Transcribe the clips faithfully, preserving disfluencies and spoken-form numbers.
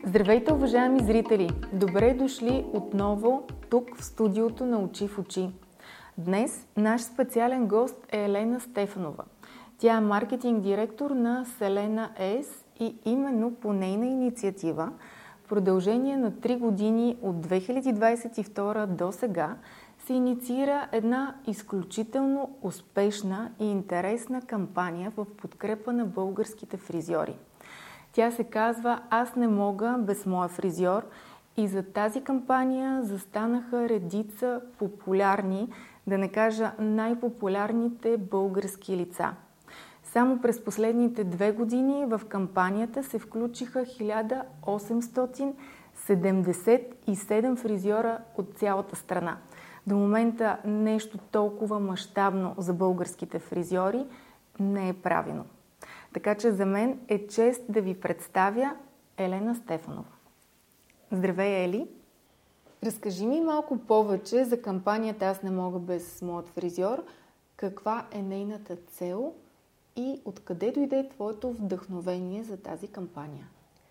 Здравейте, уважаеми зрители! Добре дошли отново тук в студиото на Очи в очи. Днес наш специален гост е Елена Стефанова. Тя е маркетинг директор на Селена Ес и именно по нейна инициатива в продължение на три години от две хиляди двадесет и втора до сега се инициира една изключително успешна и интересна кампания в подкрепа на българските фризьори. Тя се казва "Аз не мога без моя фризьор" и за тази кампания застанаха редица популярни, да не кажа най-популярните български лица. Само през последните две години в кампанията се включиха хиляда осемстотин седемдесет и седем фризьора от цялата страна. До момента нещо толкова мащабно за българските фризьори не е правено. Така че за мен е чест да ви представя Елена Стефанова. Здравей, Ели! Разкажи ми малко повече за кампанията "Аз не мога без моят фризьор". Каква е нейната цел и откъде дойде твоето вдъхновение за тази кампания?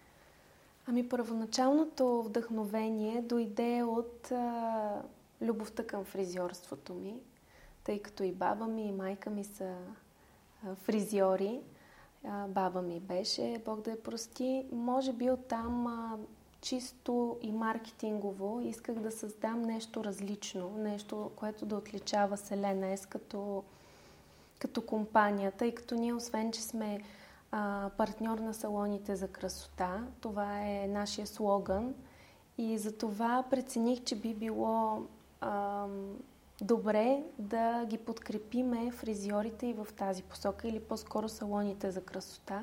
Ами първоначалното вдъхновение дойде от а, любовта към фризьорството ми, тъй като и баба ми, и майка ми са а, фризьори. А, баба ми беше, Бог да я прости. Може би оттам а, чисто и маркетингово исках да създам нещо различно, нещо, което да отличава Селена Ес като, като компания, тъй като ние, освен че сме а, партньор на салоните за красота, това е нашия слоган, и за това прецених, че би било а, добре да ги подкрепиме фризьорите и в тази посока, или по-скоро салоните за красота.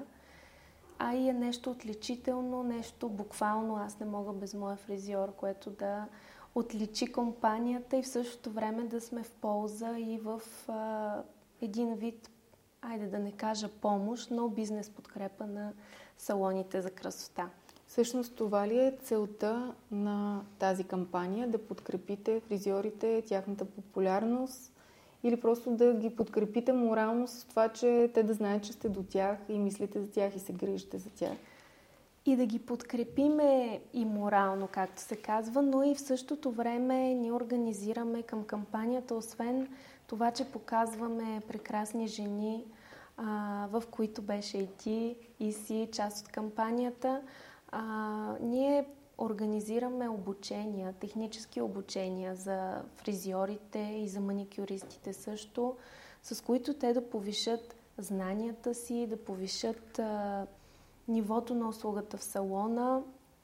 А и е нещо отличително, нещо буквално "аз не мога без моя фризьор", което да отличи компанията и в същото време да сме в полза и в а, един вид, айде да не кажа помощ, но бизнес подкрепа на салоните за красота. Всъщност това ли е целта на тази кампания? Да подкрепите фризьорите, тяхната популярност, или просто да ги подкрепите морално с това, че те да знаят, че сте до тях и мислите за тях и се грижите за тях? И да ги подкрепиме и морално, както се казва, но и в същото време ние организираме към кампанията, освен това, че показваме прекрасни жени, а, в които беше и ти, и си част от кампанията. А, ние организираме обучения, технически обучения за фризьорите и за маникюристите също, с които те да повишат знанията си, да повишат а, нивото на услугата в салона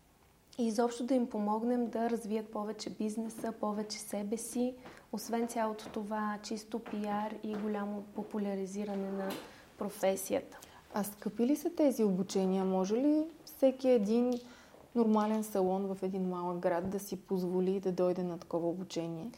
и изобщо да им помогнем да развият повече бизнеса, повече себе си, освен цялото това чисто пиар и голямо популяризиране на професията. А скъпи ли са тези обучения? Може ли всеки един нормален салон в един малък град да си позволи да дойде на такова обучение?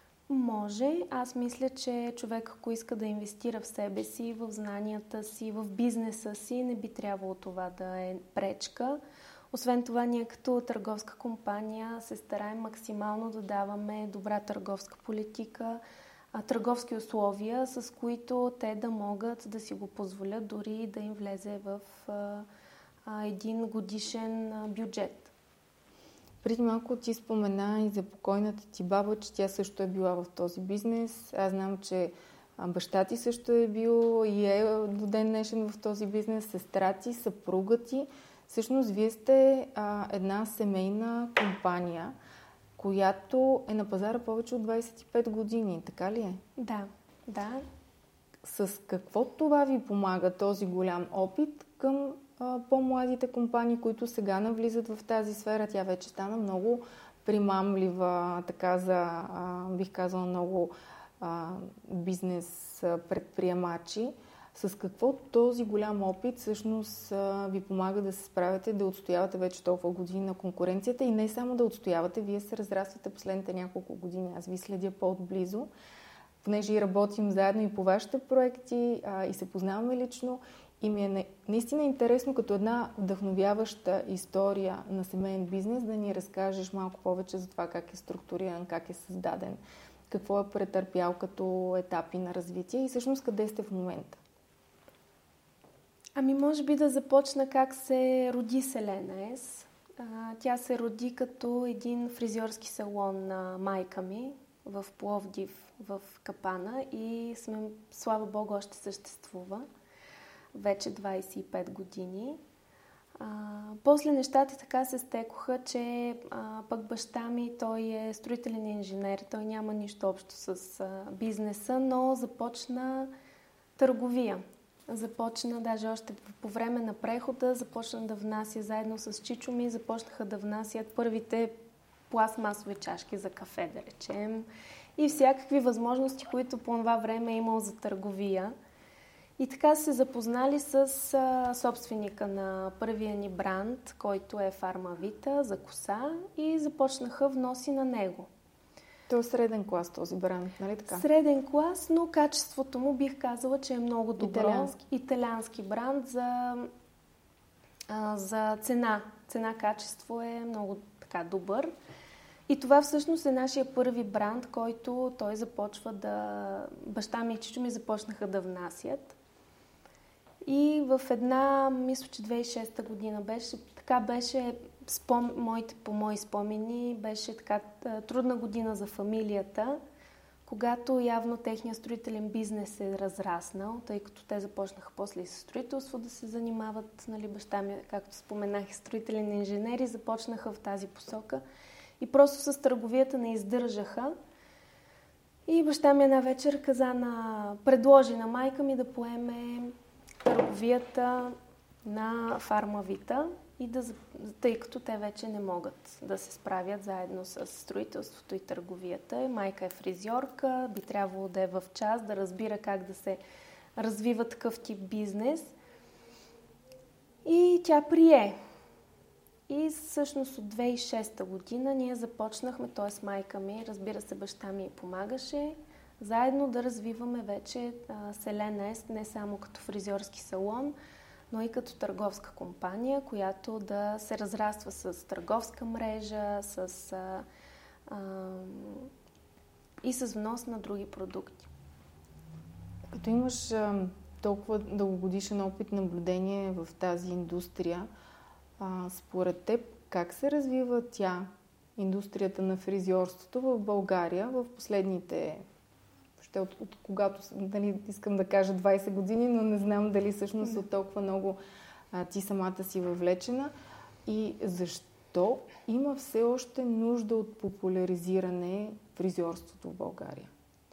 Може. Аз мисля, че човек, ако иска да инвестира в себе си, в знанията си, в бизнеса си, не би трябвало това да е пречка. Освен това, ние като търговска компания се стараем максимално да даваме добра търговска политика, търговски условия, с които те да могат да си го позволят, дори да им влезе в а, а, един годишен а, бюджет. Преди малко ти спомена и за покойната ти баба, че тя също е била в този бизнес. Аз знам, че баща ти също е бил и е до ден днешен в този бизнес, сестра ти, съпруга ти. Всъщност, вие сте а, една семейна компания, която е на пазара повече от двадесет и пет години. Така ли е? Да, да. С какво това ви помага, този голям опит, към а, по-младите компании, които сега навлизат в тази сфера? Тя вече стана много примамлива, така за, а, бих казала, много а, бизнес предприемачи. С какво този голям опит всъщност ви помага да се справяте, да отстоявате вече толкова години на конкуренцията и не само да отстоявате, вие се разраствате последните няколко години. Аз ви следя по-отблизо, понеже и работим заедно и по вашите проекти а, и се познаваме лично, и ми е наистина интересно като една вдъхновяваща история на семейен бизнес да ни разкажеш малко повече за това как е структуриран, как е създаден, какво е претърпял като етапи на развитие и всъщност къде сте в момента. Ами може би да започна как се роди Селена Ес. А, тя се роди като един фризьорски салон на майка ми в Пловдив, в Капана и сме, слава Богу, още съществува вече двайсет и пет години. А, после нещата така се стекоха, че а, пък баща ми, той е строителен инженер, той няма нищо общо с а, бизнеса, но започна търговия. Започна, даже още по време на прехода, започна да внася заедно с чичо ми, започнаха да внасят първите пластмасови чашки за кафе, да речем, и всякакви възможности, които по това време е имал за търговия. И така се запознали с а, собственика на първия ни бранд, който е Фармавита за коса, и започнаха вноси на него. То е среден клас този бранд, нали така? Среден клас, но качеството му бих казала, че е много добро. Италиански. Италиански бранд за, а, за цена. Цена-качество е много така добър. И това всъщност е нашия първи бранд, който той започва да... Баща ми и чичо ми започнаха да внасят. И в една, мисля, че две хиляди и шеста година беше, така беше, спом... моите, по мои спомени, беше така трудна година за фамилията, когато явно техният строителен бизнес е разраснал, тъй като те започнаха после и със строителство да се занимават, нали, баща ми, както споменах, строителен инженер, и започнаха в тази посока. И просто с търговията не издържаха. И баща ми една вечер каза на... предложи на майка ми да поеме търговията на Фармавита, и да, тъй като те вече не могат да се справят заедно с строителството и търговията. Майка е фризьорка, би трябвало да е в час, да разбира как да се развива такъв тип бизнес. И тя прие. И всъщност от две хиляди и шеста година ние започнахме, т.е. майка ми, разбира се, баща ми помагаше, заедно да развиваме вече а, Селена Ест не само като фризьорски салон, но и като търговска компания, която да се разраства с търговска мрежа, с, а, а, и с внос на други продукти. Като имаш а, толкова дългогодишен опит наблюдение в тази индустрия, а, според теб как се развива тя, индустрията на фризьорството в България в последните, ще от, от когато, дали, искам да кажа двайсет години, но не знам дали всъщност от толкова много а, ти самата си въвлечена, и защо има все още нужда от популяризиране фризьорството в България?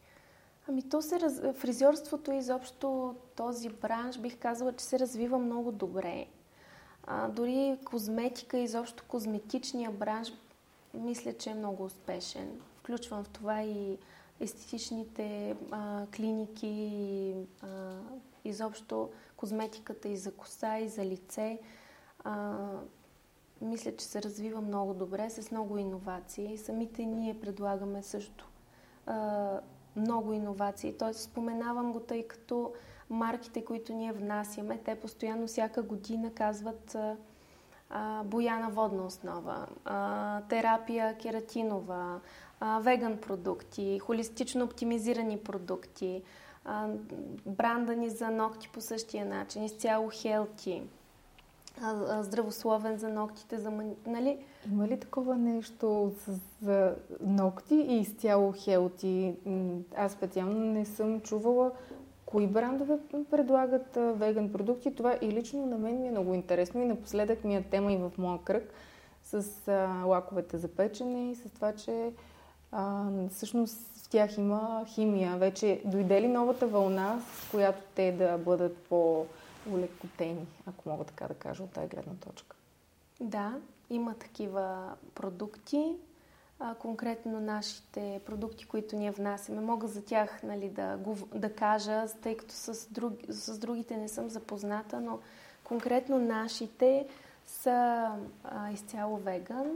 Ами то се раз... фризьорството, изобщо този бранш, бих казала, че се развива много добре. А, дори козметика, изобщо козметичния бранш, мисля, че е много успешен. Включвам в това и естетичните а, клиники, и, а, изобщо козметиката и за коса, и за лице. А, мисля, че се развива много добре, с много иновации. Самите ние предлагаме също а, много иновации. Тоест, споменавам го, тъй като марките, които ние внасяме, те постоянно всяка година казват а, а, боя на водна основа, а, терапия кератинова, а, веган продукти, холистично оптимизирани продукти, а, бранда ни за ногти по същия начин, изцяло хелти, а, а, здравословен за ногтите, за, нали? Има ли такова нещо с, за ногти и изцяло хелти? Аз специално не съм чувала кои брандове предлагат а, веган продукти. Това и лично на мен ми е много интересно, и напоследък ми е тема и в моя кръг с а, лаковете за печене и с това, че а, всъщност в тях има химия. Вече дойде ли новата вълна, с която те да бъдат по-улекотени, ако мога така да кажа, от тази гледна точка? Да, има такива продукти. А, конкретно нашите продукти, които ние внасяме, мога за тях, нали, да, го, да кажа, тъй като с, друг, с другите не съм запозната, но конкретно нашите са а, изцяло веган.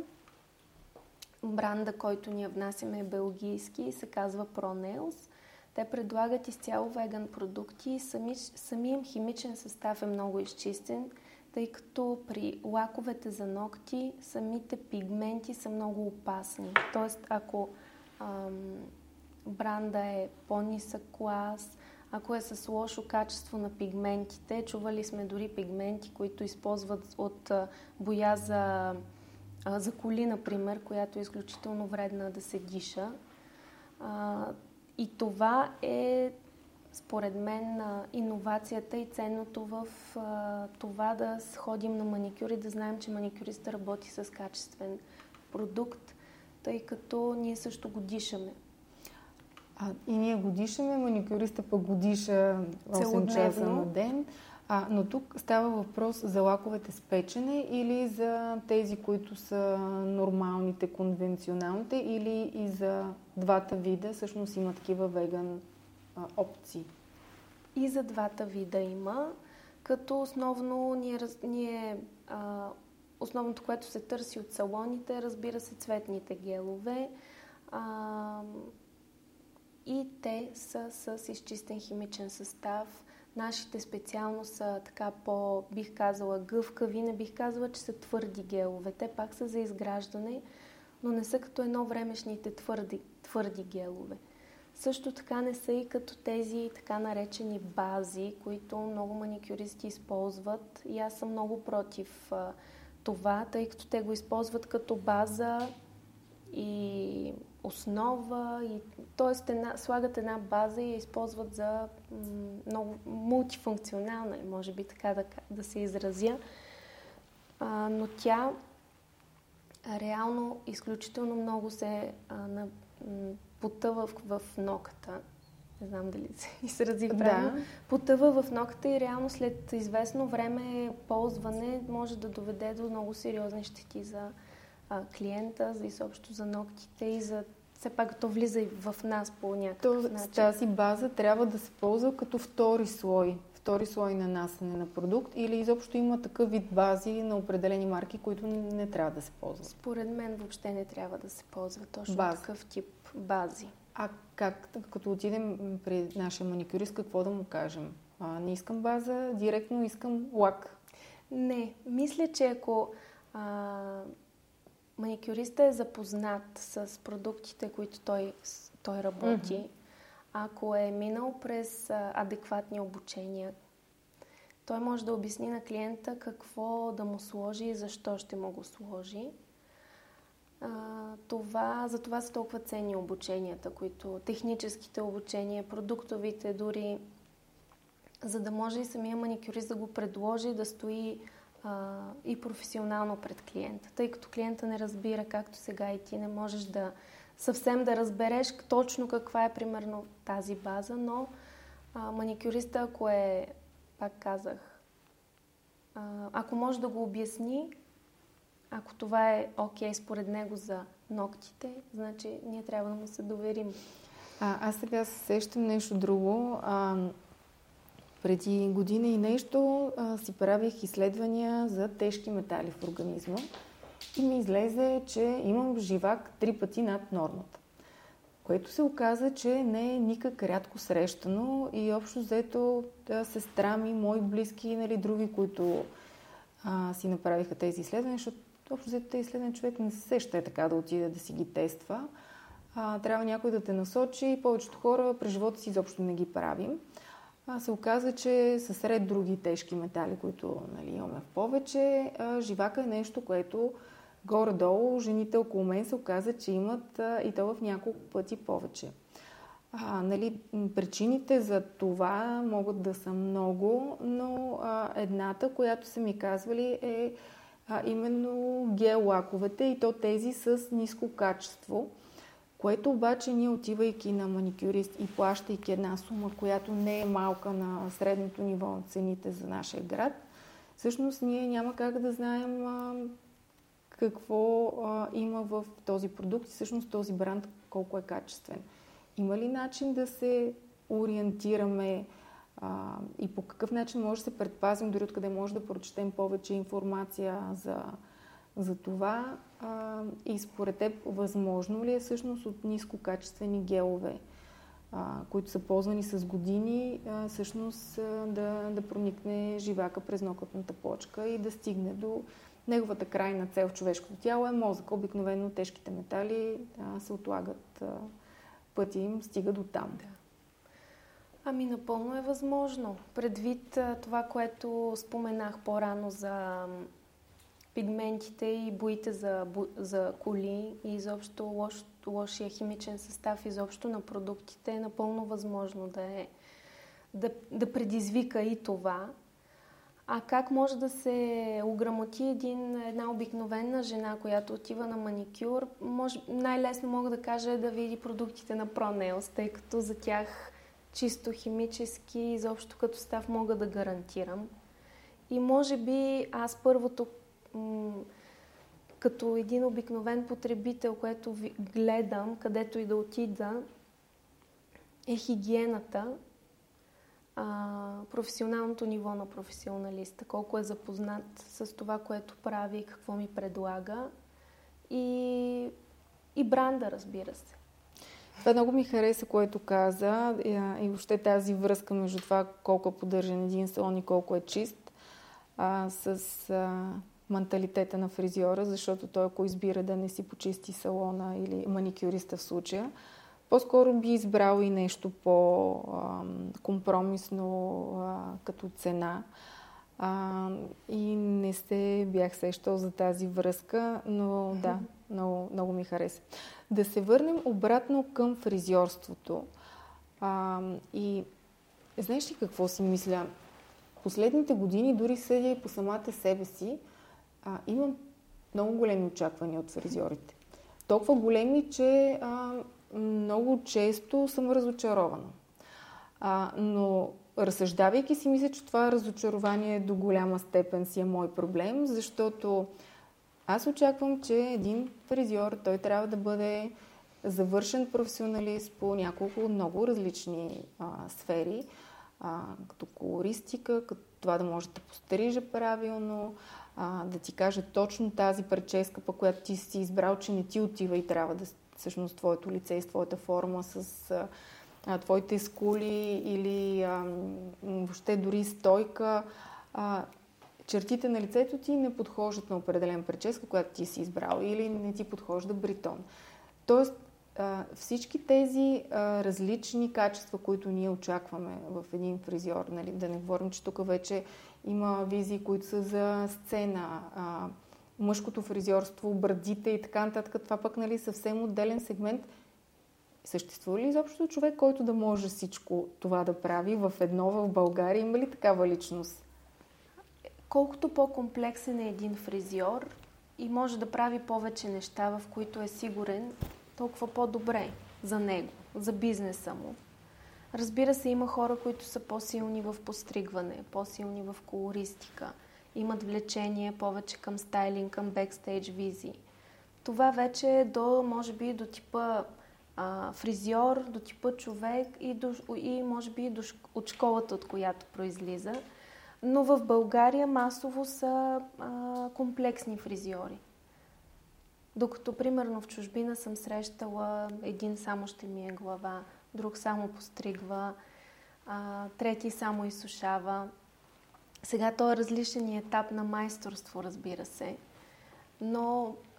Бранда, който ние внасяме, е белгийски, се казва ProNails. Те предлагат изцяло веган продукти. Сами, самият химичен състав е много изчистен, тъй като при лаковете за ногти самите пигменти са много опасни. Тоест, ако ам, бранда е по-нисък клас, ако е с лошо качество на пигментите, чували сме дори пигменти, които използват от а, боя за а, за коли, например, която е изключително вредна да се диша. А, и това е, според мен, иновацията и ценното в а, това да ходим на маникюр и да знаем, че маникюриста работи с качествен продукт, тъй като ние също го дишаме. А, и ние го дишаме, маникюриста пък го диша осем часа на ден. А, но тук става въпрос за лаковете с печене или за тези, които са нормалните, конвенционалните, или и за двата вида, всъщност има такива веган а, опции? И за двата вида има, като основно ние, ние а, основното, което се търси от салоните, разбира се, цветните гелове. А, и те са с изчистен химичен състав. Нашите специално са така по, бих казала, гъвкави, не бих казала, че са твърди гелове. Те пак са за изграждане, но не са като едно времешните твърди, твърди гелове. Също така не са и като тези така наречени бази, които много маникюристи използват. И аз съм много против а, това, тъй като те го използват като база и основа, и, т.е. една, слагат една база и я използват за м, много мултифункционална, може би така да, да се изразя. А, но тя реално изключително много се а, на, м, потъва в, в ноката. Не знам дали се изрази правилно. Да. Потъва в ноката и реално след известно време ползване може да доведе до много сериозни щети за а, клиента, за изобщо за ногтите и за все пак то влиза и в нас по някакъв То, начин. Тази база трябва да се ползва като втори слой, втори слой нанасене на продукт, или изобщо има такъв вид бази на определени марки, които не, не трябва да се ползват? Според мен въобще не трябва да се ползва точно База. Такъв тип бази. А как, като отидем при нашия маникюрист, какво да му кажем? А, не искам база, директно искам лак. Не, мисля, че ако а, маникюриста е запознат с продуктите, които той, той работи, mm-hmm. ако е минал през а, адекватни обучения, той може да обясни на клиента какво да му сложи и защо ще му го сложи. А, това, за това са толкова ценни обученията, които техническите обучения, продуктовите дори, за да може и самия маникюрист да го предложи да стои а, и професионално пред клиента. Тъй като клиента не разбира, както сега и ти не можеш да съвсем да разбереш точно каква е примерно тази база, но а, маникюриста, ако е, пак казах, а, ако може да го обясни, ако това е окей според него за ногтите, значи ние трябва да му се доверим. А, аз сега се сещам нещо друго. А, преди година и нещо а, си правих изследвания за тежки метали в организма и ми излезе, че имам живак три пъти над нормата. Което се оказа, че не е никак рядко срещано и общо взето да, сестра ми, мои близки, нали, други, които а, си направиха тези изследвания, защото общо взето тези изследвания човек не се сеща е така да отиде да си ги тества. А, трябва някой да те насочи. Повечето хора през живота си изобщо не ги правим. А, се оказа, че са сред други тежки метали, които, нали, имаме в повече. А, живака е нещо, което горе-долу жените около мен се оказа, че имат а, и то в няколко пъти повече. А, нали, причините за това могат да са много, но а, едната, която са ми казвали, е а, именно гел-лаковете и то тези с ниско качество, което обаче ние, отивайки на маникюрист и плащайки една сума, която не е малка на средното ниво на цените за нашия град, всъщност ние няма как да знаем а, какво а, има в този продукт и всъщност този бранд колко е качествен. Има ли начин да се ориентираме а, и по какъв начин може да се предпазим, дори откъде може да прочетем повече информация за, за това? А, и според теб, възможно ли е всъщност от нискокачествени гелове, а, които са ползвани с години, а, всъщност а, да, да проникне живака през нокътната плочка и да стигне до неговата крайна цел в човешкото тяло е мозък. Обикновено тежките метали а, се отлагат, а, пътя им стига до там. Да. Ами напълно е възможно. Предвид а, това, което споменах по-рано за пигментите и боите за, за коли и изобщо лош, лошия химичен състав изобщо на продуктите е напълно възможно да, е, да, да предизвика и това. А как може да се ограмоти един, една обикновена жена, която отива на маникюр? Може, най-лесно мога да кажа е да види продуктите на ProNails, тъй като за тях чисто химически, изобщо като състав мога да гарантирам. И може би аз първото, м- като един обикновен потребител, което ви гледам, където и да отида, е хигиената, а, професионалното ниво на професионалиста, колко е запознат с това, което прави, какво ми предлага и, и бранда, разбира се. Това много ми хареса, което каза и въобще тази връзка между това колко е поддържан един салон и колко е чист а, с а, менталитета на фризьора, защото той ако избира да не си почисти салона или маникюриста в случая, по-скоро би избрал и нещо по-компромисно като цена. А, и не се бях сещал за тази връзка, но да, много, много ми хареса. Да се върнем обратно към фризьорството. А, и знаеш ли какво си мисля? Последните години, дори съдя и по самата себе си, а, имам много големи очаквания от фризьорите. Толкова големи, че а, много често съм разочарована. А, но разсъждавайки си, мисля, че това разочарование до голяма степен си е мой проблем, защото аз очаквам, че един фризьор, той трябва да бъде завършен професионалист по няколко много различни а, сфери, а, като колористика, като това да може да пострижа правилно, а, да ти каже точно тази прическа, по която ти си избрал, че не ти отива и трябва да всъщност твоето лице и с твоята форма с а, твоите скули или а, въобще дори стойка. А, чертите на лицето ти не подхождат на определен прическа, която ти си избрал, или не ти подхожда бритон. Тоест, а, всички тези а, различни качества, които ние очакваме в един фризьор, нали? Да не говорим, че тук вече има визии, които са за сцена, а, мъжкото фризьорство, брадите и така нататък. Това пък, нали, съвсем отделен сегмент. Съществува ли изобщо човек, който да може всичко това да прави в едно в България? Има ли такава личност? Колкото по-комплексен е един фризьор и може да прави повече неща, в които е сигурен, толкова по-добре за него, за бизнеса му. Разбира се, има хора, които са по-силни в постригване, по-силни в колористика, имат влечение повече към стайлинг, към бекстейдж визии. Това вече е до, може би, до типа а, фризьор, до типа човек и, до, и може би до, от школата, от която произлиза. Но в България масово са а, комплексни фризьори. Докато, примерно, в чужбина съм срещала един само ще ми е глава, друг само постригва, а, трети само изсушава. Сега то е различен етап на майсторство, разбира се. Но, а,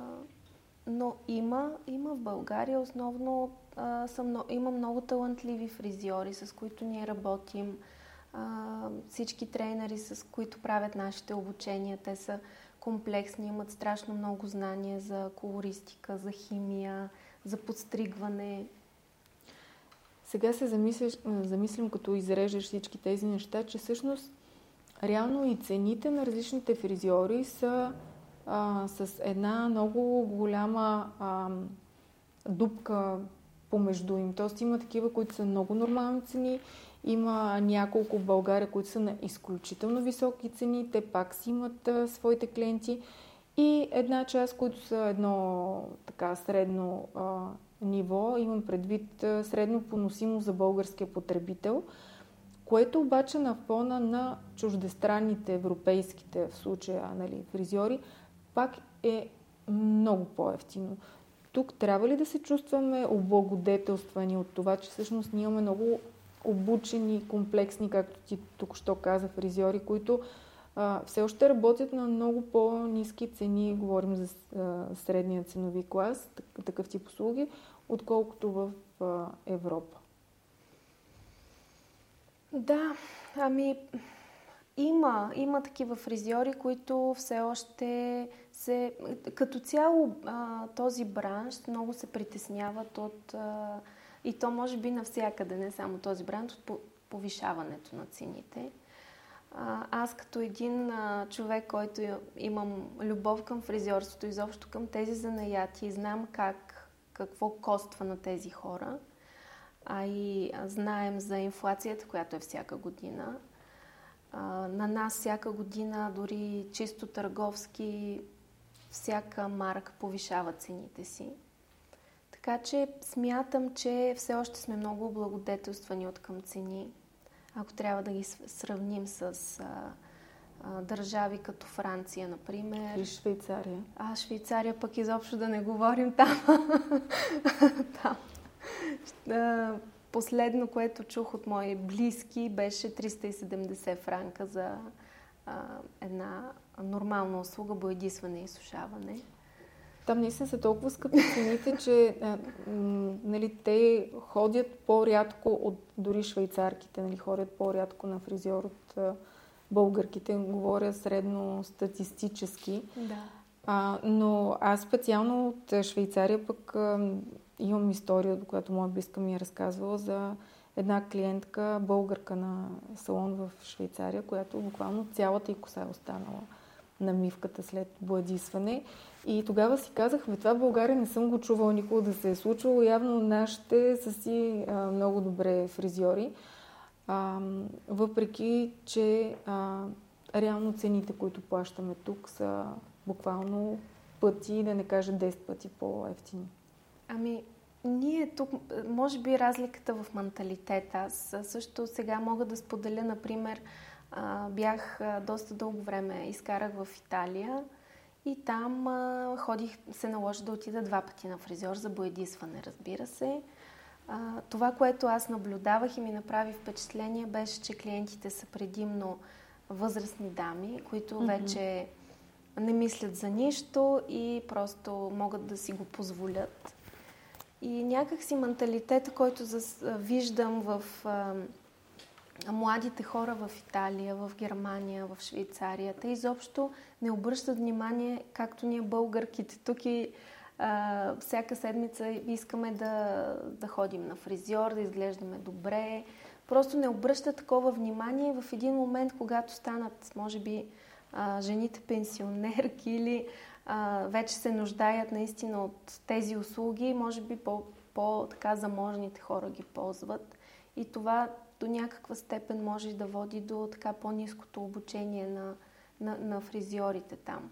но има, има в България основно а, съм, има много талантливи фризьори, с които ние работим. А, всички трейнери, с които правят нашите обучения, те са комплексни, имат страшно много знания за колористика, за химия, за подстригване. Сега се замислиш, замислям, като изрежеш всички тези неща, че всъщност реално и цените на различните фризьори са а, с една много голяма а, дупка помежду им. Тоест има такива, които са много нормални цени, има няколко в България, които са на изключително високи цени, те пак си имат а, своите клиенти и една част, които са едно така средно а, ниво, имам предвид а, средно поносимо за българския потребител, което обаче на фона на чуждестранните, европейските в случая, нали, фризьори, пак е много по-евтино. Тук трябва ли да се чувстваме облагодетелствани от това, че всъщност ние имаме много обучени, комплексни, както ти тук що каза, фризьори, които а, все още работят на много по-ниски цени, говорим за а, средния ценови клас, такъв тип услуги, отколкото в а, Европа. Да, ами Има, има такива фризьори, които все още се... Като цяло а, този бранш много се притесняват от... А, и то може би навсякъде, не само този бранш, от повишаването на цените. А, аз като един а, човек, който имам любов към фризьорството, изобщо към тези занаяти, знам как, какво коства на тези хора, а и а, знаем за инфлацията, която е всяка година. На нас всяка година, дори чисто търговски, всяка марка повишава цените си. Така че смятам, че все още сме много облагодетелствани от към цени. Ако трябва да ги сравним с а, а, държави като Франция, например. И Швейцария. А, Швейцария пък изобщо да не говорим там. там. Последно, което чух от мои близки, беше триста и седемдесет франка за а, една нормална услуга, боядисване и сушаване. Там наистина са толкова скъпи цените, че а, м, нали, те ходят по-рядко от дори швейцарките, нали, ходят по-рядко на фризьор от а, българките, говоря средно статистически. Да. А, но аз специално от Швейцария пък а, имам история, до която моя близка ми е разказвала за една клиентка, българка на салон в Швейцария, която буквално цялата й коса е останала на мивката след боядисване. И тогава си казахме, това в България не съм го чувала никога да се е случвало. Явно нашите са си а, много добре фризьори. А, въпреки, че а, реално цените, които плащаме тук, са буквално пъти, да не кажа десет пъти по-евтини. Ами, ние тук, може би разликата в менталитет. Аз също сега мога да споделя, например, бях доста дълго време, изкарах в Италия и там ходих, се наложи да отида два пъти на фризьор за боядисване, разбира се. Това, което аз наблюдавах и ми направи впечатление, беше, че клиентите са предимно възрастни дами, които mm-hmm. вече не мислят за нищо и просто могат да си го позволят. И някакси менталитета, който зас, виждам в а, младите хора в Италия, в Германия, в Швейцария, те изобщо не обръщат внимание, както ние българките тук и а, всяка седмица искаме да, да ходим на фризьор, да изглеждаме добре. Просто не обръщат такова внимание в един момент, когато станат, може би, а, жените пенсионерки или а, вече се нуждаят наистина от тези услуги, може би по, по-така заможните хора ги ползват. И това до някаква степен може да води до така по-ниското обучение на, на, на фризьорите там.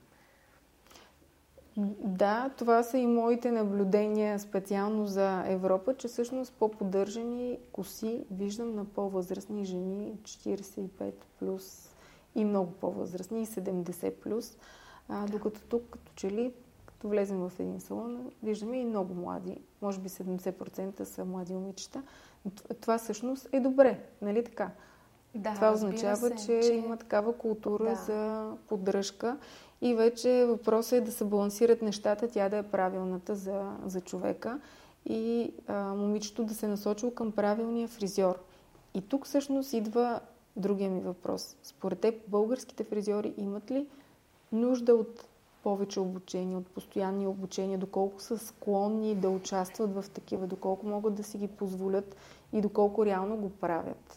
Да, това са и моите наблюдения специално за Европа, че всъщност по-поддържани коси виждам на по-възрастни жени, четирийсет и пет плюс и много по-възрастни, и седемдесет плюс, а, да. Докато тук, като че ли, като влезем в един салон, виждаме и много млади, може би седемдесет процента са млади момичета. Това всъщност е добре, нали така? Да, това означава, се, че, че има такава култура да. за поддръжка и вече въпросът е да се балансират нещата, тя да е правилната за, за човека и а, момичето да се насочи към правилния фризьор. И тук всъщност идва другия ми въпрос. Според теб, българските фризьори имат ли нужда от повече обучение, от постоянни обучения, доколко са склонни да участват в такива, доколко могат да си ги позволят и доколко реално го правят?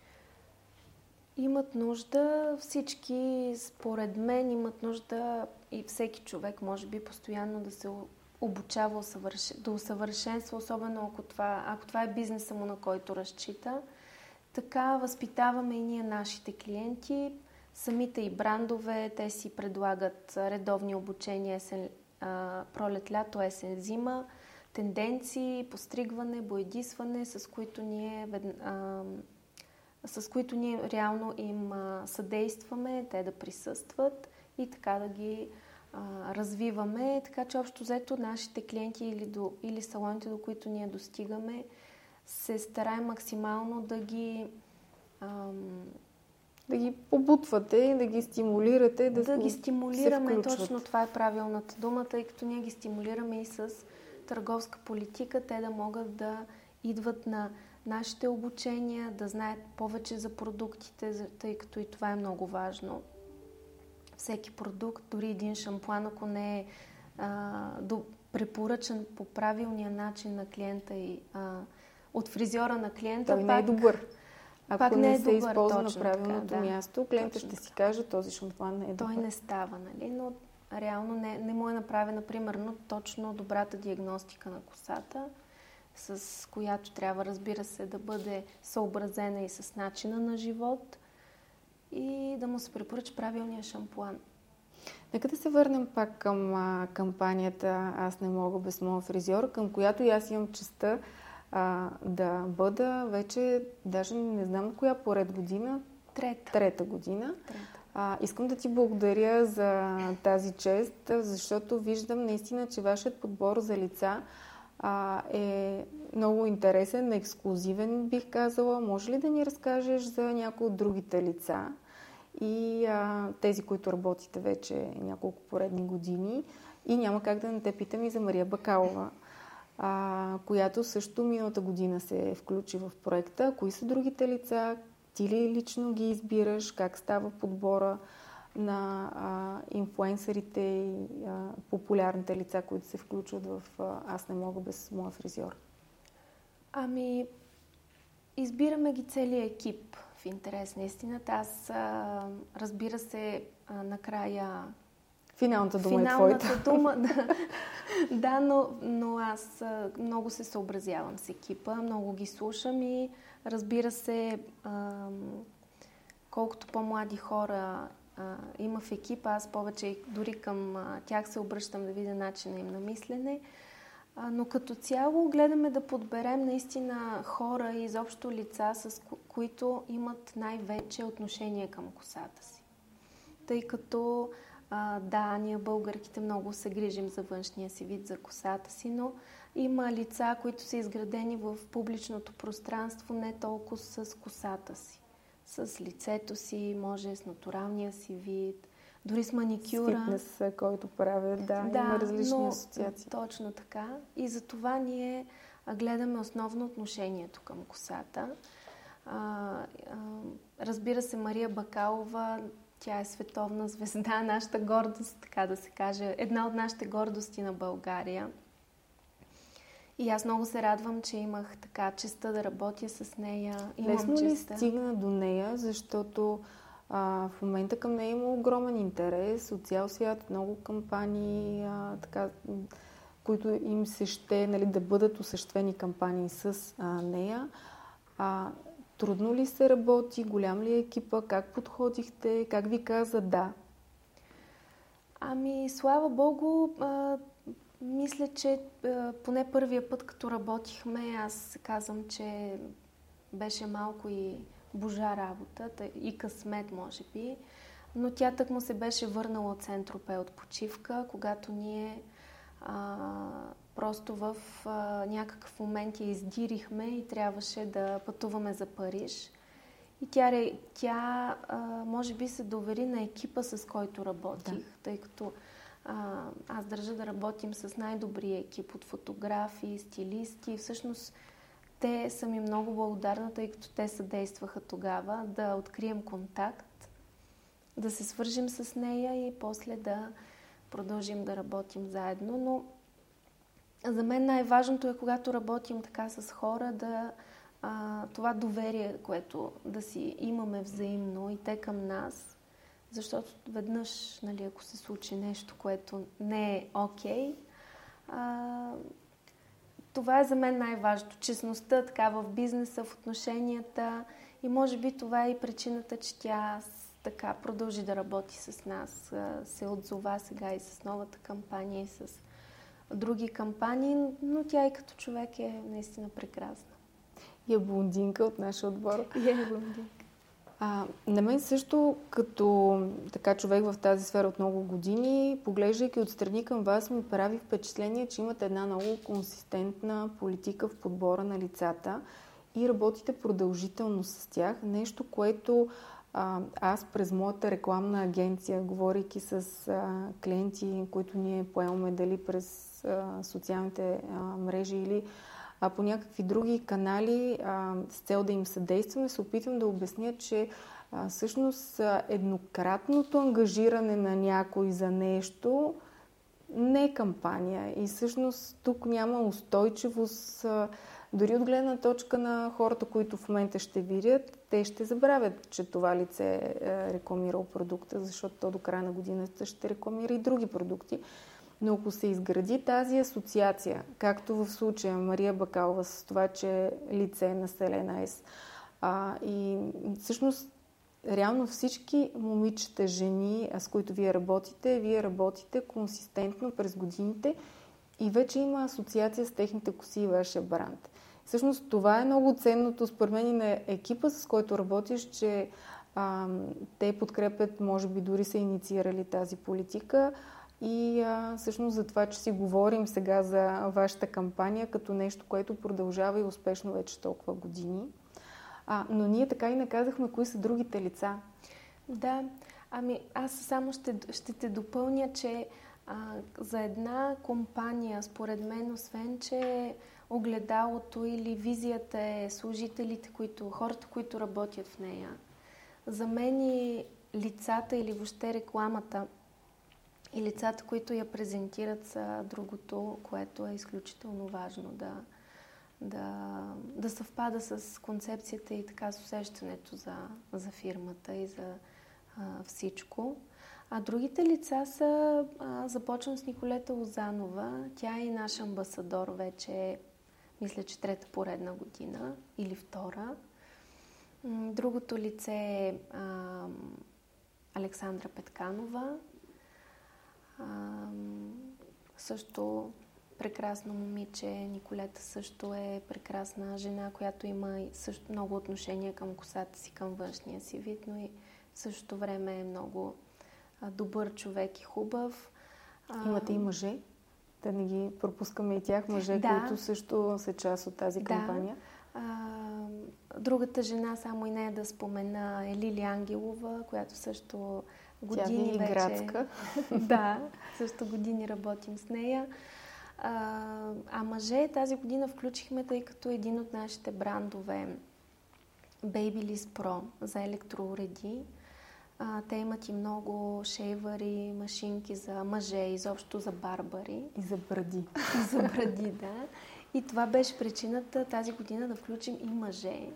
Имат нужда, всички, според мен, имат нужда и всеки човек, може би, постоянно да се обучава да усъвършенства, особено ако това, ако това е бизнеса му, на който разчита. Така възпитаваме и ние нашите клиенти. Самите и брандове, те си предлагат редовни обучения есен, а, пролет-лято, есен-зима, тенденции, постригване, боядисване, с които ние, а, с които ние реално им а, съдействаме, те да присъстват и така да ги а, развиваме. Така че общо взето нашите клиенти или, до, или салоните, до които ние достигаме, се стараем максимално да ги... Ам, да ги побутвате, да ги стимулирате, да, да ги стимулираме, точно това е правилната дума, тъй като ние ги стимулираме и с търговска политика, те да могат да идват на нашите обучения, да знаят повече за продуктите, тъй като и това е много важно. Всеки продукт, дори един шампуан, ако не е а, до, препоръчан по правилния начин на клиента и а, от фризьора на клиента, той пак, не е добър. Ако пак не, не е се добър, използва на точно правилното така, да. място, клиентът Точно ще си така. каже, този шампуан не е добър. Той не става, нали? Но реално не, не му е направена, примерно, точно добрата диагностика на косата, с която трябва, разбира се, да бъде съобразена и с начина на живот и да му се препоръча правилния шампуан. Нека да се върнем пак към а, кампанията "Аз не мога без моя фризьор", към която и аз имам честта а, да бъда вече, даже не знам коя поред година. Трета. Трета година. Трета. А, искам да ти благодаря за тази чест, защото виждам наистина, че вашият подбор за лица а, е много интересен, ексклузивен, бих казала. Може ли да ни разкажеш за някои от другите лица и а, тези, които работите вече няколко поредни години? И няма как да не те питам и за Мария Бакалова, а, която също миналата година се включи в проекта. Кои са другите лица? Ти ли лично ги избираш? Как става подбора на а, инфлуенсърите и а, популярните лица, които се включват в а, "Аз не мога без моя фризьор"? Ами, избираме ги целият екип, в интерес на истината. Аз, а, разбира се, а, накрая... Финалната дума Финалната е твоята. дума, да, да но, но аз а, много се съобразявам с екипа, много ги слушам и, разбира се, а, колкото по-млади хора а, има в екипа, аз повече дори към а, тях се обръщам да видя начина им на мислене. А, но като цяло гледаме да подберем наистина хора и изобщо лица, с ко- които имат най-вече отношение към косата си. Тъй като а, да, ние българките много се грижим за външния си вид, за косата си, но има лица, които са изградени в публичното пространство не толкова с косата си. С лицето си, може с натуралния си вид, дори с маникюра. С фитнес, който правят, да, да, има различни но, асоциации. Точно така. И за това ние гледаме основно отношението към косата. А, а, разбира се, Мария Бакалова, тя е световна звезда, нашата гордост, така да се каже, една от нашите гордости на България. И аз много се радвам, че имах така честта да работя с нея. Имам Лесно ли честта. стигна до нея, защото а, в момента към нея има огромен интерес от цял свят, много кампании, а, така, които им се ще, нали, да бъдат осъществени кампании с а, нея. А, трудно ли се работи? Голям ли е екипа? Как подходихте? Как ви каза да? Ами, слава Богу, а, мисля, че а, поне първия път, като работихме, аз казвам, че беше малко и божа работа, и късмет, може би, но тя тък му се беше върнала от Сент-Тропе от почивка, когато ние а, просто в а, някакъв момент я издирихме и трябваше да пътуваме за Париж. И тя, тя а, може би се довери на екипа, с който работих, да. Тъй като а, аз държа да работим с най-добрия екип от фотографи, стилисти. Всъщност те са ми много благодарна, тъй като те съдействаха тогава да открием контакт, да се свържим с нея и после да продължим да работим заедно. Но за мен най-важното е, когато работим така с хора, да а, това доверие, което да си имаме взаимно и те към нас, защото веднъж, нали, ако се случи нещо, което не е окей, а, това е за мен най-важното. Честността така в бизнеса, в отношенията и може би това е и причината, че тя така продължи да работи с нас, се отзова сега и с новата кампания и с други кампании, но тя и като човек е наистина прекрасна. И е блондинка от нашия отбор. И е блондинка. А, на мен също, като така човек в тази сфера от много години, поглеждайки отстрани към вас, ми прави впечатление, че имате една много консистентна политика в подбора на лицата и работите продължително с тях. Нещо, което а, аз през моята рекламна агенция, говорейки с а, клиенти, които ние поемаме дали през а, социалните а, мрежи или а по някакви други канали, а, с цел да им съдействаме, се опитвам да обясня, че а, всъщност еднократното ангажиране на някой за нещо не е кампания. И всъщност тук няма устойчивост. А, дори от гледна точка на хората, които в момента ще видят, те ще забравят, че това лице е рекламирало продукта, защото то до края на годината ще рекламира и други продукти. Но ако се изгради тази асоциация, както в случая Мария Бакалова с това, че лице на Селена С, а, и всъщност реално всички момичета, жени, с които вие работите, вие работите консистентно през годините и вече има асоциация с техните коси и вашия бранд. Всъщност това е много ценното според мен и на екипа, с който работиш, че а, те подкрепят, може би дори са инициирали тази политика и а, всъщност за това, че си говорим сега за вашата кампания като нещо, което продължава и успешно вече толкова години. А, но ние така и не казахме кои са другите лица. Да, ами аз само ще, ще те допълня, че а, за една компания, според мен, освен, че огледалото или визията е служителите, които, хората, които работят в нея. За мен и лицата или въобще рекламата и лицата, които я презентират, са другото, което е изключително важно да, да, да съвпада с концепцията и така с усещането за, за фирмата и за а, всичко. А другите лица са, а, започвам с Николета Лозанова. Тя е и наш амбасадор вече, мисля, че трета поредна година или втора. Другото лице е а, Александра Петканова. А, също прекрасно момиче. Николета също е прекрасна жена, която има също много отношение към косата си, към външния си вид, но и в същото време е много а, добър човек и хубав. Имате и мъже? Да не ги пропускаме и тях, мъже, да, които също са част от тази кампания. Да. А, другата жена, само и нея да спомена, е Лили Ангелова, която също години Тя ви е градска. Да, също години работим с нея. А, а мъже тази година включихме, тъй като един от нашите брандове Babyliss Pro за електроуреди. А, те имат и много шейвъри, машинки за мъже, изобщо за барбари. И за бради. И за бради, да. И това беше причината тази година да включим и мъже.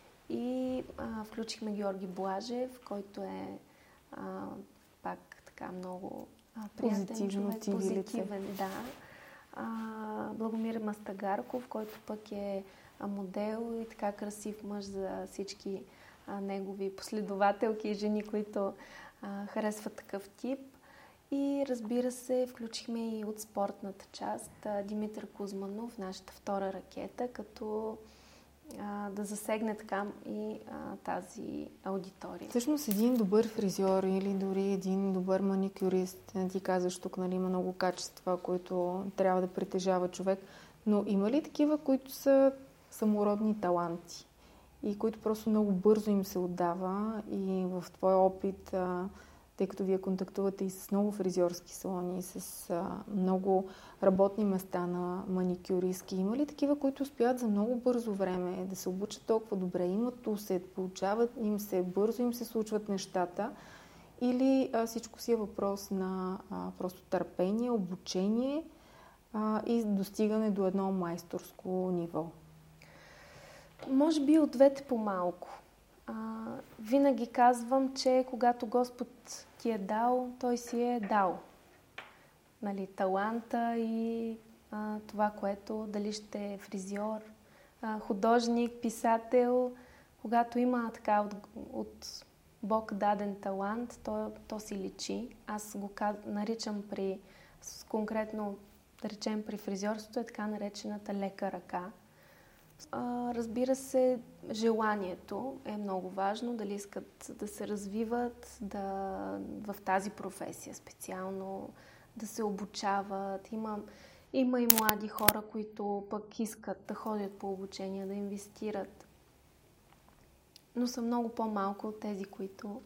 И а, включихме Георги Блажев, който е а, пак така много а, приятен позитивно, човек, позитивен, да. А, Благомир Мастагарков, който пък е а, модел и така красив мъж за всички а, негови последователки и жени, които а, харесват такъв тип. И разбира се, включихме и от спортната част а, Димитър Кузманов, нашата втора ракета, като а, да засегне така и а, тази аудитория. Всъщност един добър фризьор или дори един добър маникюрист, ти казваш тук, нали, има много качества, които трябва да притежава човек, но има ли такива, които са самородни таланти и които просто много бързо им се отдава и в твой опит, а, тъй като вие контактувате и с много фризьорски салони, и с а, много работни места на маникюристки. Има ли такива, които успяват за много бързо време да се обучат толкова добре, имат усет, получават им се, бързо им се случват нещата, или а, всичко си е въпрос на а, просто търпение, обучение а, и достигане до едно майсторско ниво? Може би от двете по-малко. А, винаги казвам, че когато Господ ти е дал, Той си е дал. Нали, таланта и а, това, което дали ще е фризьор, а, художник, писател, когато има така от, от Бог даден талант, то, то си личи. Аз го каз... наричам при, конкретно да речем при фризьорството, е така наречената лека ръка. А, разбира се, желанието е много важно, дали искат да се развиват да, в тази професия специално, да се обучават. Има, има и млади хора, които пък искат да ходят по обучение, да инвестират. Но са много по-малко от тези, които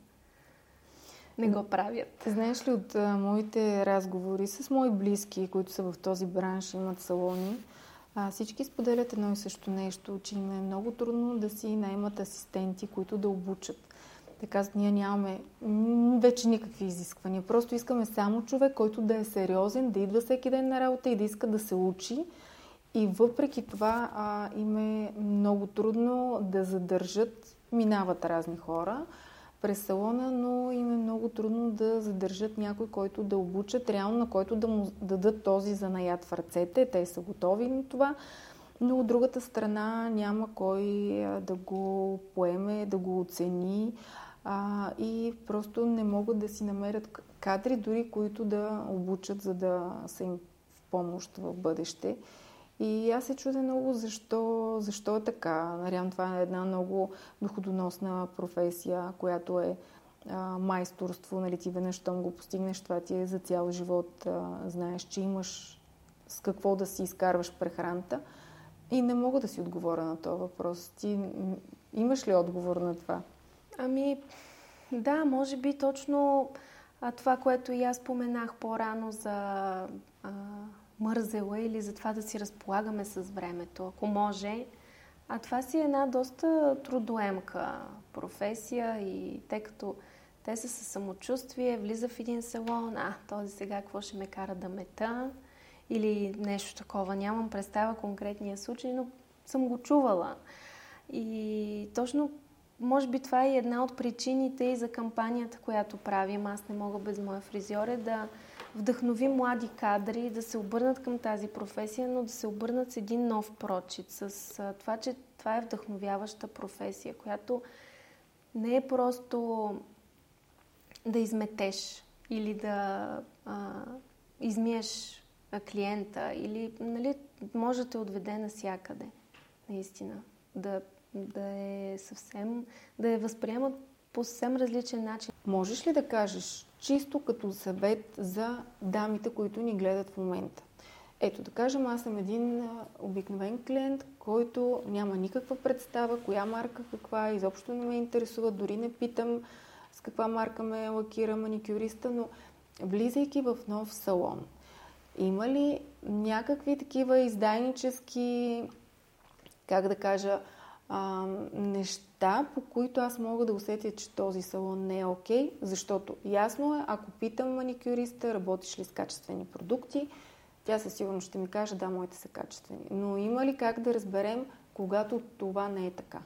не го правят. Знаеш ли, от а, моите разговори с мои близки, които са в този бранш, имат салони, А, всички споделят едно и също нещо, че им е много трудно да си наемат асистенти, които да обучат. Така, ние нямаме вече никакви изисквания. Просто искаме само човек, който да е сериозен, да идва всеки ден на работа и да иска да се учи. И въпреки това а, им е много трудно да задържат, минават разни хора през салона, но им е много трудно да задържат някой, който да обучат, реално на който да му дадат този занаят в ръцете. Те са готови на това, но от другата страна няма кой да го поеме, да го оцени а, и просто не могат да си намерят кадри, дори които да обучат, за да са им в помощ в бъдеще. И аз се чудя много защо, защо е така. Реално това е една много доходоносна професия, която е а, майсторство. Нали, ти веднъж, щом го постигнеш, това ти е за цял живот. А, знаеш, че имаш с какво да си изкарваш прехраната. И не мога да си отговоря на този въпрос. Ти имаш ли отговор на това? Ами, да, може би точно а, това, което и аз споменах по-рано за а, мързела или за това да си разполагаме с времето, ако може. А това си е една доста трудоемка професия и тъй като те са със самочувствие, влиза в един салон, а, този сега какво ще ме кара да мета или нещо такова. Нямам представа конкретния случай, но съм го чувала. И точно, може би това е една от причините и за кампанията, която правим. Аз не мога без моя фризьор, е да вдъхнови млади кадри, да се обърнат към тази професия, но да се обърнат с един нов прочит, с а, това, че това е вдъхновяваща професия, която не е просто да изметеш или да а, измиеш клиента, или нали, може да те отведе навсякъде, наистина. Да, да е съвсем, да я възприемат по съвсем различен начин. Можеш ли да кажеш чисто като съвет за дамите, които ни гледат в момента? Ето, да кажем, аз съм един обикновен клиент, който няма никаква представа, коя марка каква, изобщо не ме интересува, дори не питам с каква марка ме лакира маникюриста, но влизайки в нов салон, има ли някакви такива издайнически, как да кажа, а, неща, по които аз мога да усетя, че този салон не е окей, защото ясно е, ако питам маникюриста, работиш ли с качествени продукти, тя със сигурност ще ми каже, да, моите са качествени. Но има ли как да разберем, когато това не е така?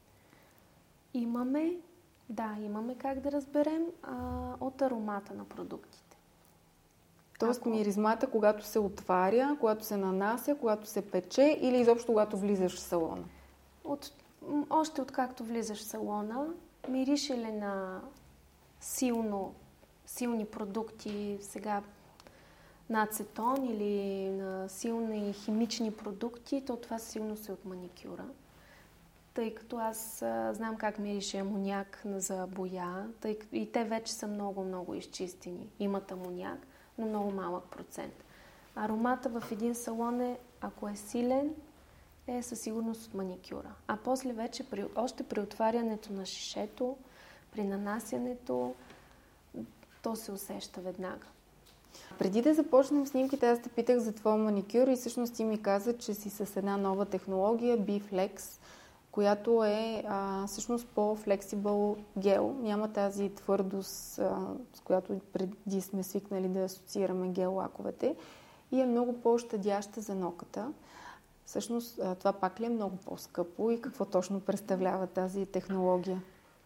Имаме, да, имаме как да разберем а, от аромата на продуктите. Тоест Ако... миризмата, когато се отваря, когато се нанася, когато се пече или изобщо когато влизаш в салона? От, още откакто влизаш в салона, мирише ли на силно, силни продукти, сега на ацетон или на силни химични продукти, то това силно се от маникюра. Тъй като аз а, знам как мирише амоняк за боя, тъй, и те вече са много-много изчистени. Имат амоняк, но много малък процент. Аромата в един салон е, ако е силен, е със сигурност от маникюра. А после вече, при, още при отварянето на шишето, при нанасянето, то се усеща веднага. Преди да започнем снимките, аз те питах за твоя маникюр и всъщност ти ми каза, че си с една нова технология, B-Flex, която е а, всъщност по-флексибъл гел. Няма тази твърдост, а, с която преди сме свикнали да асоциираме гел-лаковете и е много по-щадяща за ноката. Всъщност това пак ли е много по-скъпо и какво точно представлява тази технология?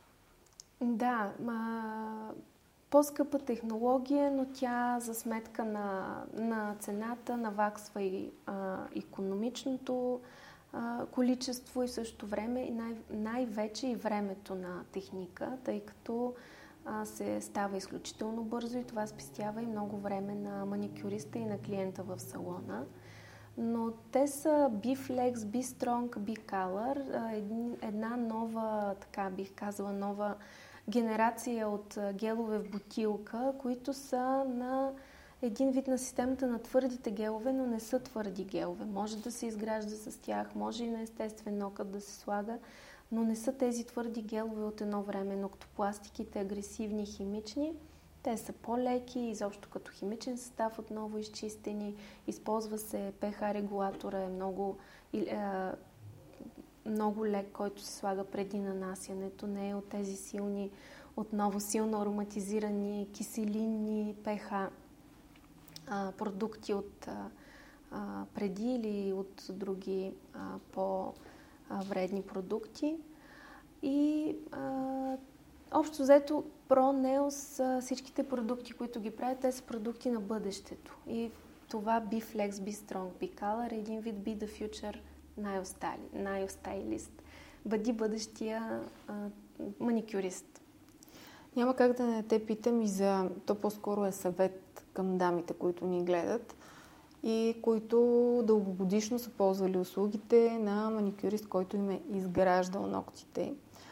Да, ма, по-скъпа технология, но тя за сметка на, на цената наваксва и а, икономичното а, количество и също време и най- най-вече и времето на техника, тъй като а, се става изключително бързо и това спестява и много време на маникюриста и на клиента в салона. Но те са B-Flex, B-Strong, B-Color, една нова, така бих казала, нова генерация от гелове в бутилка, които са на един вид на системата на твърдите гелове, но не са твърди гелове. Може да се изгражда с тях, може и на естествен нокът да се слага, но не са тези твърди гелове от едно време, ноктопластиките, агресивни, химични. Те са по-леки, изобщо като химичен състав отново изчистени. Използва се pH регулатора, е много, е, много лек, който се слага преди нанасянето. Не е от тези силни, отново силно ароматизирани, киселинни pH а, продукти от а, а, преди или от други а, по-вредни продукти. И а, общо взето ProNails, всичките продукти, които ги правят, те са продукти на бъдещето. И това Be Flex, Be Strong, Be Color е един вид Be the Future Nail Stylist. Бъди бъдещия а, маникюрист. Няма как да не те питам и за... То по-скоро е съвет към дамите, които ни гледат и които дългогодишно са ползвали услугите на маникюрист, който им е изграждал ногтите.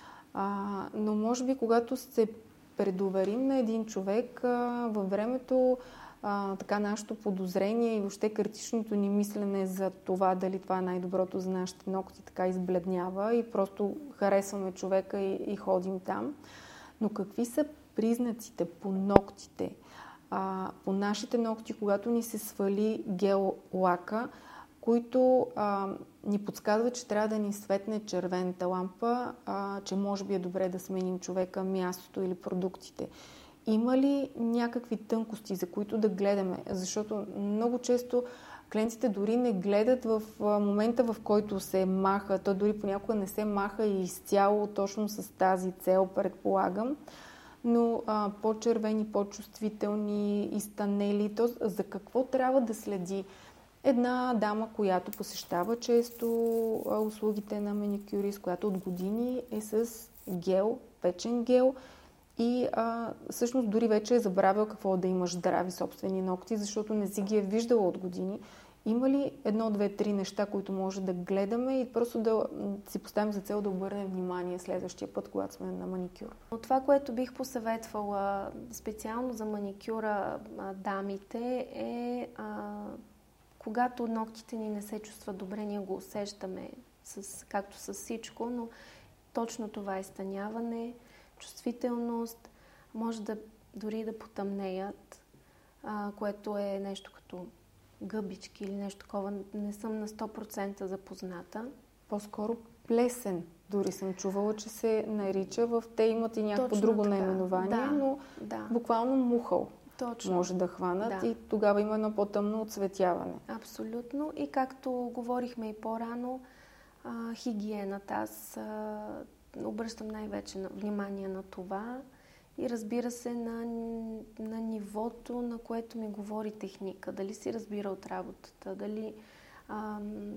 А, но може би, когато се предоверим на един човек, а, във времето а, така нашето подозрение и въобще критичното ни мислене за това дали това е най-доброто за нашите ногти така избледнява и просто харесваме човека и, и ходим там. Но какви са признаците по ногтите, а, по нашите ногти, когато ни се свали гел лака, които а, ни подсказват, че трябва да ни светне червената лампа, а, че може би е добре да сменим човека, мястото или продуктите. Има ли някакви тънкости, за които да гледаме? Защото много често клиентите дори не гледат в момента, в който се маха. То дори понякога не се маха и изцяло точно с тази цел, предполагам. Но а, по-червени, по-чувствителни, изтънели. То за какво трябва да следи една дама, която посещава често а, услугите на маникюрист, която от години е с гел, печен гел и а, всъщност дори вече е забравил какво да имаш здрави собствени ногти, защото не си ги е виждала от години. Има ли едно, две, три неща, които може да гледаме и просто да си поставим за цел да обърнем внимание следващия път, когато сме на маникюр? От това, което бих посъветвала специално за маникюра дамите е а, когато ногтите ни не се чувстват добре, ние го усещаме с, както с всичко, но точно това е изтъняване, чувствителност, може да дори да потъмнеят, а, което е нещо като гъбички или нещо такова. Не съм на сто процента запозната. По-скоро плесен. Дори съм чувала, че се нарича. В те имат и някакво Точно друго така. наименование, да, но да. буквално мухъл Точно. може да хванат да. и тогава има едно по-тъмно отцветяване. Абсолютно. И както говорихме и по-рано, а, хигиената. Аз а, обръщам най-вече на, внимание на това и разбира се на, на нивото, на което ми говори техника. Дали си разбира от работата, дали ам,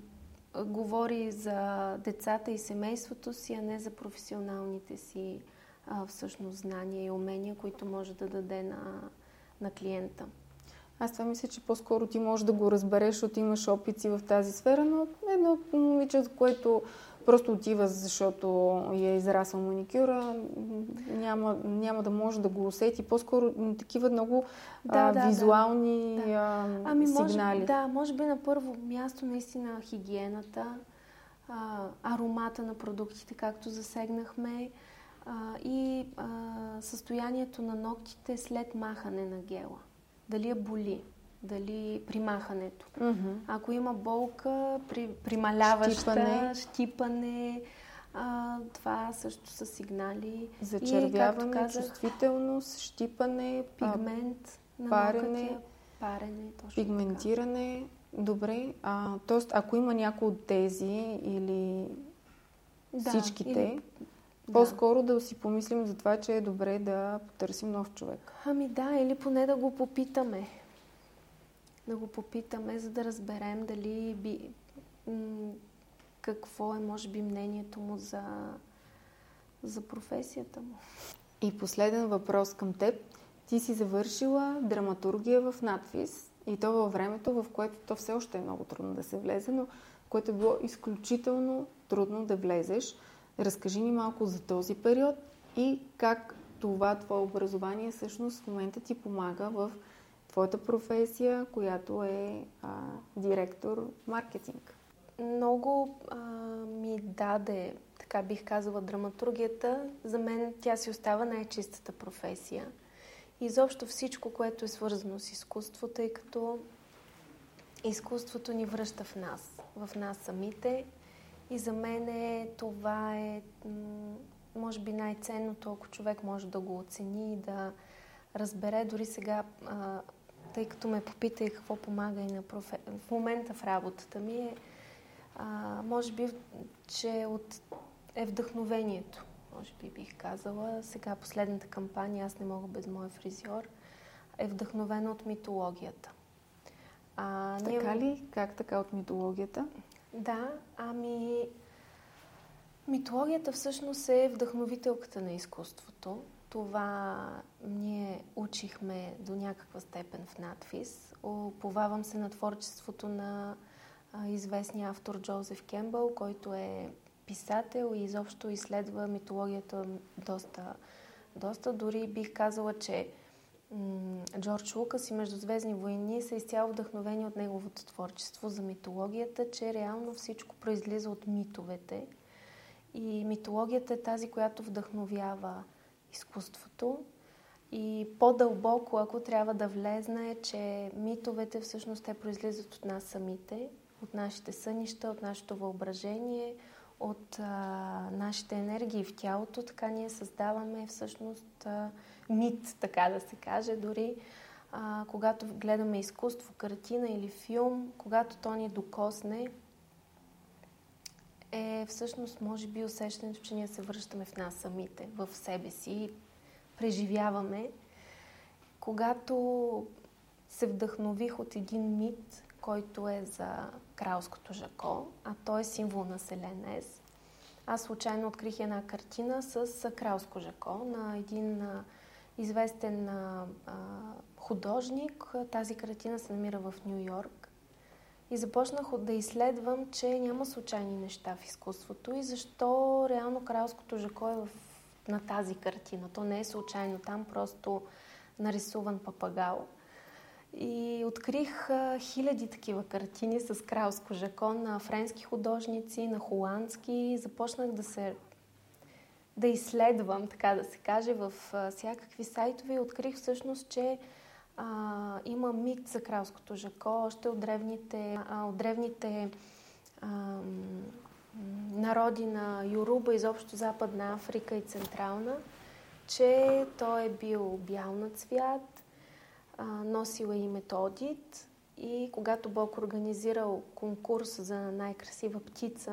говори за децата и семейството си, а не за професионалните си а, всъщност знания и умения, които може да даде на, на клиента. Аз това мисля, че по-скоро ти можеш да го разбереш, защото имаш опити в тази сфера, но едно момиче, за което просто отива, защото я е израсъл маникюра, няма, няма да може да го усети. По-скоро такива много да, а, да, визуални да. А, ами, сигнали. Може, да, може би на първо място наистина хигиената, а, аромата на продуктите, както засегнахме, а, и а, състоянието на ногтите след махане на гела. Дали я боли, дали при махането. Mm-hmm. Ако има болка, при, прималяваща, щипане, щипане а, това също са сигнали. Зачервяване, казах, чувствителност, щипане, пигмент на парене, ногътя, парене, точно пигментиране. Така. Добре, а, т.е. ако има някой от тези или да, всичките, или... по-скоро да. да си помислим за това, че е добре да потърсим нов човек. Ами да, или поне да го попитаме. Да го попитаме, за да разберем дали би, м- какво е, може би, мнението му за, за професията му. И последен въпрос към теб. Ти си завършила драматургия в надфис и то във времето, в което то все още е много трудно да се влезе, но което е било изключително трудно да влезеш. Разкажи ни малко за този период и как това твое образование всъщност в момента ти помага в твоята професия, която е а, директор маркетинг. Много а, ми даде, така бих казала, драматургията. За мен тя си остава най-чистата професия. и изобщо всичко, което е свързано с изкуство, тъй като изкуството ни връща в нас, в нас самите. И за мен е, това е, може би, най-ценното, ако човек може да го оцени и да разбере. Дори сега, а, тъй като ме попита и какво помага и на профе... в момента в работата ми, е, а, може би, че от... е вдъхновението. Може би бих казала. Сега последната кампания "Аз не мога без моя фризьор" е вдъхновена от митологията. А, така ние... ли? Как така от митологията? Да, ами митологията всъщност е вдъхновителката на изкуството. Това ние учихме до някаква степен в надвис. Уповавам се на творчеството на а, известния автор Джозеф Кембъл, който е писател и изобщо изследва митологията доста, доста. Дори бих казала, че м- Джордж Лукас и "Междузвездни войни" са изцяло вдъхновени от неговото творчество за митологията, че реално всичко произлиза от митовете. И митологията е тази, която вдъхновява изкуството. И по-дълбоко, ако трябва да влезна, е, че митовете всъщност те произлизат от нас самите, от нашите сънища, от нашето въображение, от а, нашите енергии в тялото. Така ние създаваме всъщност а, мит, така да се каже. Дори а, когато гледаме изкуство, картина или филм, когато то ни докосне, е всъщност, може би, усещането, че ние се връщаме в нас самите, в себе си и преживяваме. Когато се вдъхнових от един мит, който е за кралското жако, а той е символ на Селенес, аз случайно открих една картина с кралско жако на един а, известен а, художник. Тази картина се намира в Ню Йорк. И започнах да изследвам, че няма случайни неща в изкуството и защо реално кралското жако е в, на тази картина. То не е случайно там, просто нарисуван папагал. И открих а, хиляди такива картини с кралско жако на френски художници, на холандски. Започнах да се да изследвам, така да се каже, в а, всякакви сайтове и открих всъщност, че а, има мит за кралското жако още от древните, а, от древните а, народи на Йоруба, изобщо Западна Африка и Централна, че той е бил бял на цвят, а, носил е името Одит и когато Бог организирал конкурс за най-красива птица,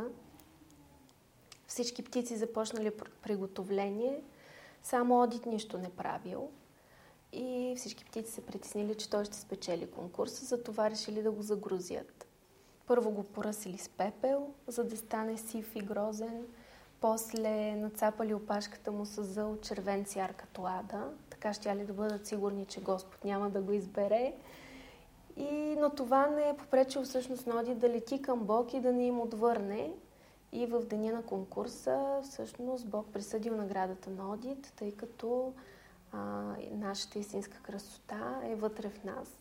всички птици започнали приготовление, само Одит нищо не правил. И всички птици се притеснили, че той ще спечели конкурса, затова решили да го загрузят. Първо го поръсили с пепел, за да стане сив и грозен. После нацапали опашката му с зъл червен цяр като ада. Така щяли да бъдат сигурни, че Господ няма да го избере. И, но това не е попречило всъщност на Одит да лети към Бог и да не им отвърне. И в деня на конкурса всъщност Бог присъдил наградата на Одит, тъй като а, нашата истинска красота е вътре в нас.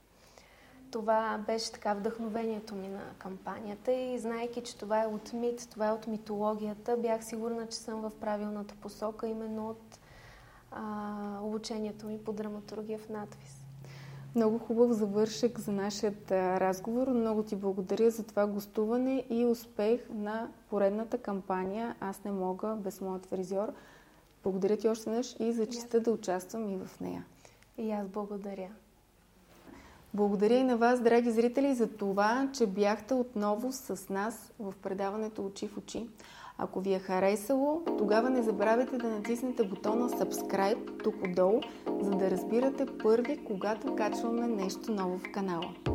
Това беше така вдъхновението ми на кампанията и знаейки, че това е от мит, това е от митологията, бях сигурна, че съм в правилната посока, именно от а, обучението ми по драматургия в надвис. Много хубав завършек за нашият разговор. Много ти благодаря за това гостуване и успех на поредната кампания "Аз не мога без моят фризьор". Благодаря ти още веднъж и за честта да участвам и в нея. И аз благодаря. Благодаря и на вас, драги зрители, за това, че бяхте отново с нас в предаването "Очи в очи". Ако ви е харесало, тогава не забравяйте да натиснете бутона Subscribe тук отдолу, за да разбирате първи, когато качваме нещо ново в канала.